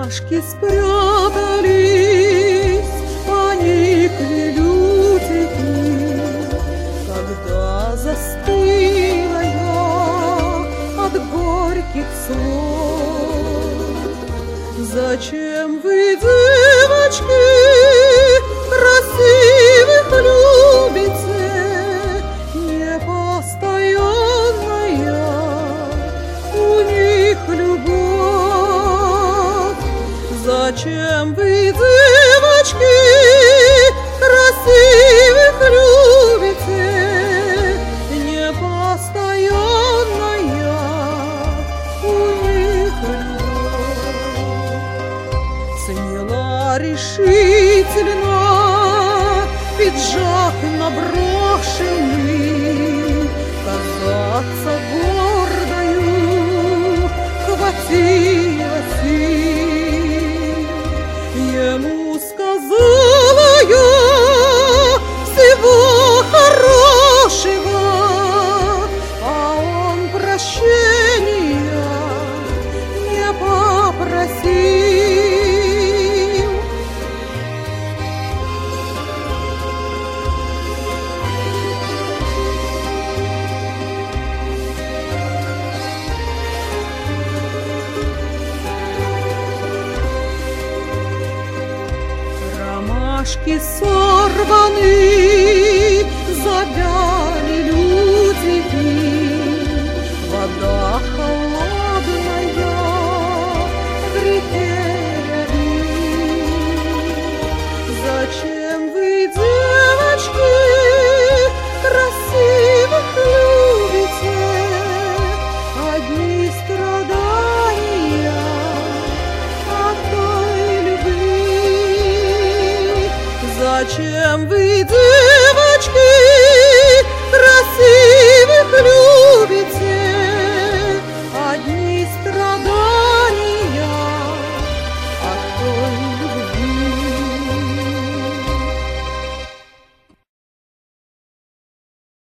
Ромашки спрятались, поникли лютики, когда застыла я от горьких слов. Зачем вы, девочки, красивых любите, непостоянная у них любовь? Зачем вы, девочки, красивых любите, непостоянная у них любовь? Сняла решительно пиджак наброшенный, казаться гордою хватило сил. Ему сказала я всего хорошего, а он прощения не попросил. Ромашки сорваны, завяли лютики, вода холодная в реке рябит. Зачем вы, девочки, красивых любите, одни страдания от той любви? Зачем вы, девочки,